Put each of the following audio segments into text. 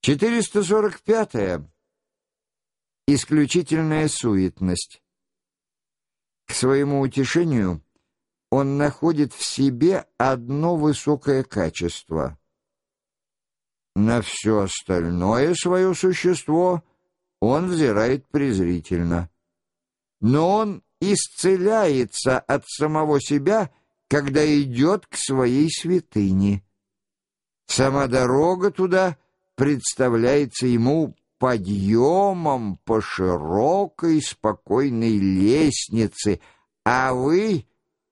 445. Исключительная суетность. К своему утешению он находит в себе одно высокое качество. На все остальное свое существо он взирает презрительно. Но он исцеляется от самого себя, когда идет к своей святыне. Сама дорога туда представляется ему подъемом по широкой спокойной лестнице, а вы,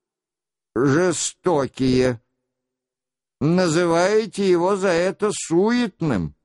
жестокие, называете его за это суетным.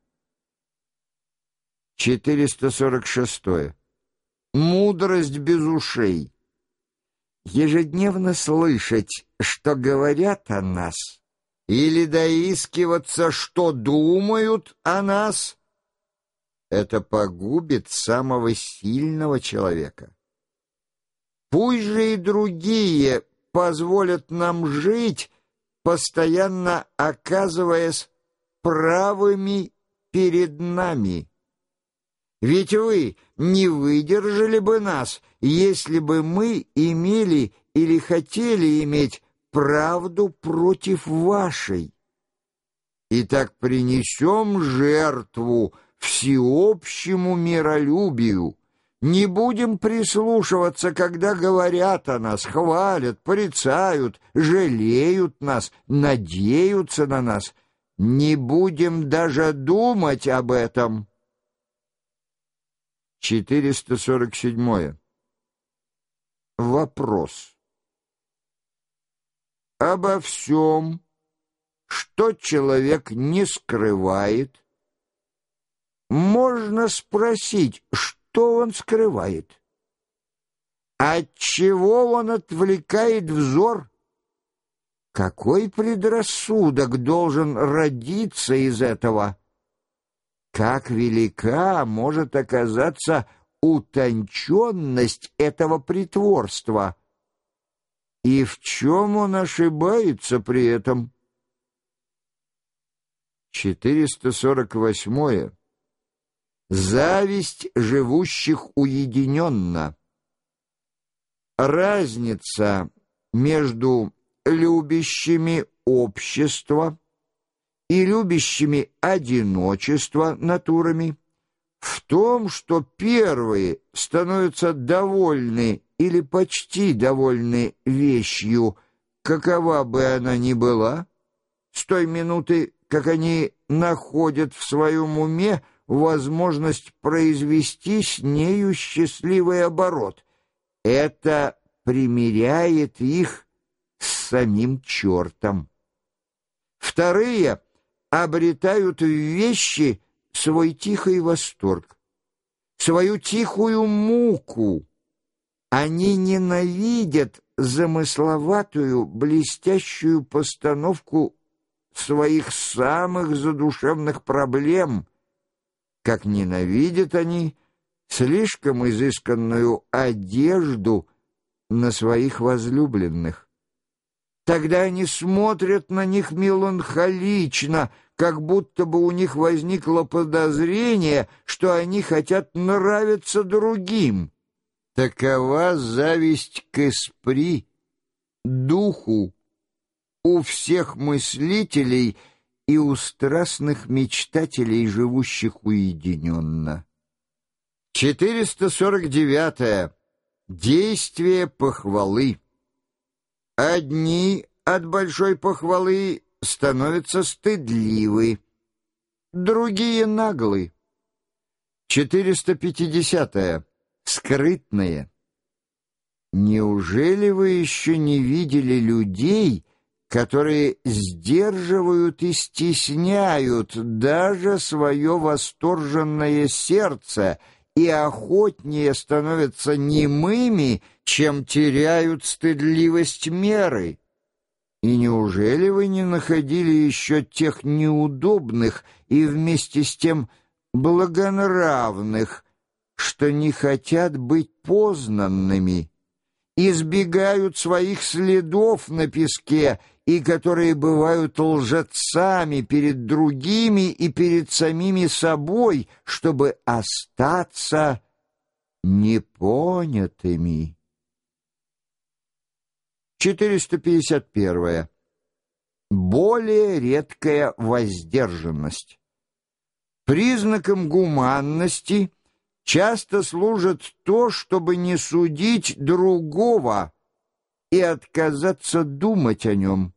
446. Мудрость без ушей. Ежедневно слышать, что говорят о нас, или доискиваться, что думают о нас, это погубит самого сильного человека. Пусть же и другие позволят нам жить, постоянно оказываясь правыми перед нами. Ведь вы не выдержали бы нас, если бы мы имели или хотели иметь правду против вашей. Итак, принесем жертву всеобщему миролюбию. Не будем прислушиваться, когда говорят о нас, хвалят, порицают, жалеют нас, надеются на нас. Не будем даже думать об этом. 447. Вопрос. Обо всем, что человек не скрывает, можно спросить, что он скрывает. От чего он отвлекает взор? Какой предрассудок должен родиться из этого? Как велика может оказаться утонченность этого притворства? И в чем он ошибается при этом? 448. Зависть живущих уединенно. Разница между любящими общество и любящими одиночество натурами в том, что первые становятся довольны или почти довольны вещью, какова бы она ни была, с той минуты, как они находят в своем уме возможность произвести с нею счастливый оборот. Это примиряет их с самим чертом. Вторые обретают в вещи свой тихий восторг, свою тихую муку. Они ненавидят замысловатую, блестящую постановку своих самых задушевных проблем, как ненавидят они слишком изысканную одежду на своих возлюбленных. Тогда они смотрят на них меланхолично, как будто бы у них возникло подозрение, что они хотят нравиться другим. Такова зависть к эспри, духу, у всех мыслителей и у страстных мечтателей, живущих уединенно. 449. Действие похвалы. Одни от большой похвалы становятся стыдливы, другие наглы. 450. Скрытные. Неужели вы еще не видели людей, которые сдерживают и стесняют даже свое восторженное сердце и охотнее становятся немыми, чем теряют стыдливость меры? И неужели вы не находили еще тех неудобных и вместе с тем благонравных, что не хотят быть познанными, избегают своих следов на песке и которые бывают лжецами перед другими и перед самими собой, чтобы остаться непонятыми. 451. Более редкая воздержанность. Признаком гуманности часто служит то, чтобы не судить другого и отказаться думать о нем.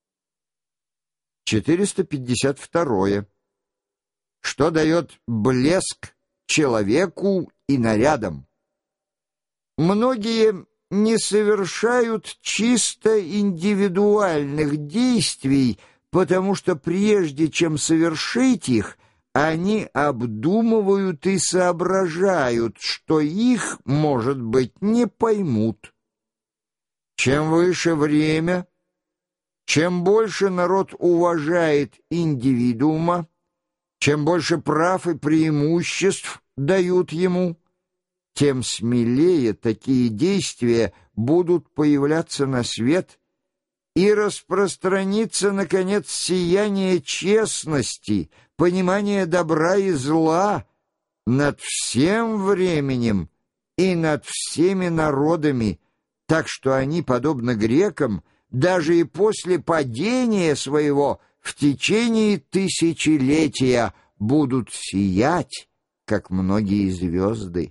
452. Что дает блеск человеку и нарядам? Многие не совершают чисто индивидуальных действий, потому что прежде чем совершить их, они обдумывают и соображают, что их, может быть, не поймут. Чем выше время, чем больше народ уважает индивидуума, чем больше прав и преимуществ дают ему, тем смелее такие действия будут появляться на свет и распространится, наконец, сияние честности, понимание добра и зла над всем временем и над всеми народами, так что они, подобно грекам, даже и после падения своего в течение тысячелетия будут сиять, как многие звезды.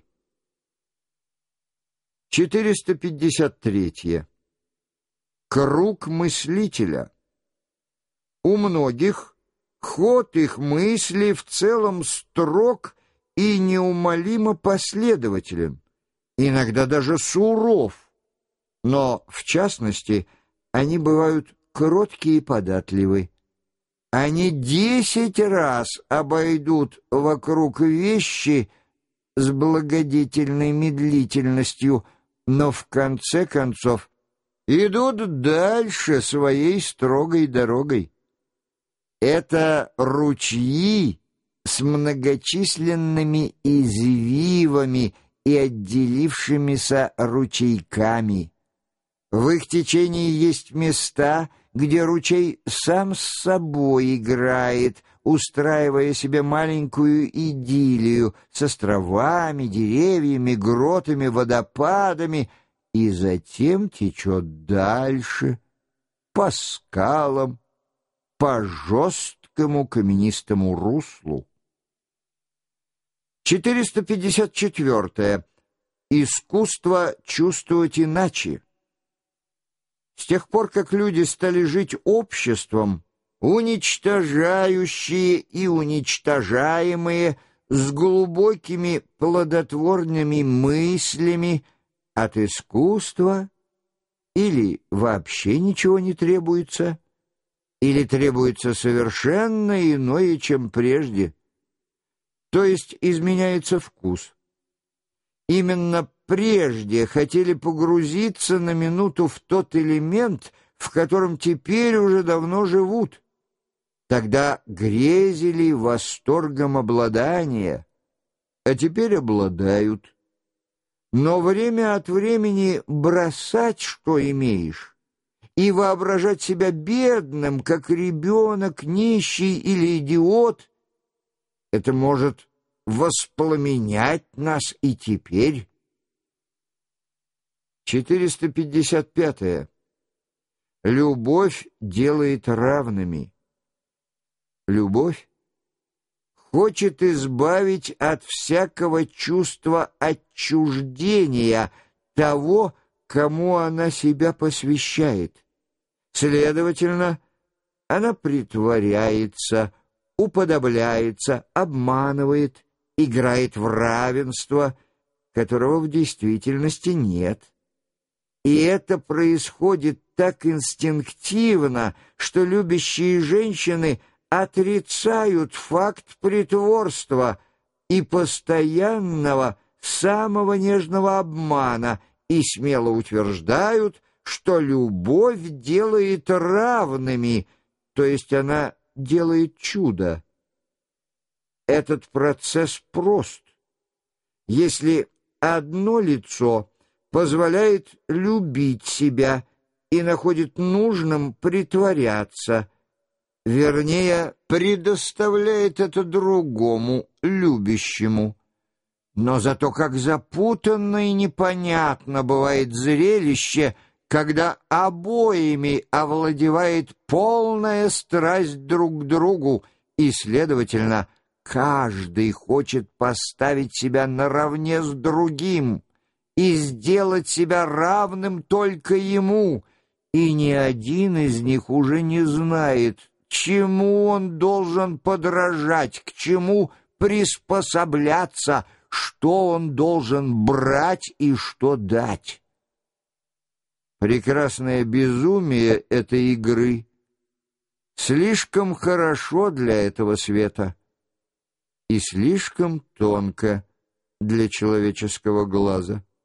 453. Круг мыслителя. У многих ход их мысли в целом строг и неумолимо последователен, иногда даже суров, но, в частности, они бывают кроткие и податливы. Они 10 раз обойдут вокруг вещи с благодетельной медлительностью, но в конце концов идут дальше своей строгой дорогой. Это ручьи с многочисленными извивами и отделившимися ручейками. В их течении есть места, где ручей сам с собой играет, устраивая себе маленькую идиллию с островами, деревьями, гротами, водопадами, и затем течет дальше, по скалам, по жесткому каменистому руслу. 454. Искусство чувствовать иначе. С тех пор, как люди стали жить обществом, уничтожающие и уничтожаемые, с глубокими плодотворными мыслями, от искусства или вообще ничего не требуется, или требуется совершенно иное, чем прежде, то есть изменяется вкус. Именно прежде хотели погрузиться на минуту в тот элемент, в котором теперь уже давно живут. Тогда грезили восторгом обладания, а теперь обладают. Но время от времени бросать, что имеешь, и воображать себя бедным, как ребенок, нищий или идиот, это может воспламенять нас и теперь. 455. Любовь делает равными. Любовь хочет избавить от всякого чувства отчуждения того, кому она себя посвящает. Следовательно, она притворяется, уподобляется, обманывает, играет в равенство, которого в действительности нет. И это происходит так инстинктивно, что любящие женщины отрицают факт притворства и постоянного, самого нежного обмана и смело утверждают, что любовь делает равными, то есть она делает чудо. Этот процесс прост. Если одно лицо позволяет любить себя и находит нужным притворяться, вернее, предоставляет это другому, любящему. Но зато как запутанно и непонятно бывает зрелище, когда обоими овладевает полная страсть друг к другу, и, следовательно, каждый хочет поставить себя наравне с другим и сделать себя равным только ему, и ни один из них уже не знает, чему он должен подражать, к чему приспосабляться, что он должен брать и что дать. Прекрасное безумие этой игры слишком хорошо для этого света и слишком тонко для человеческого глаза.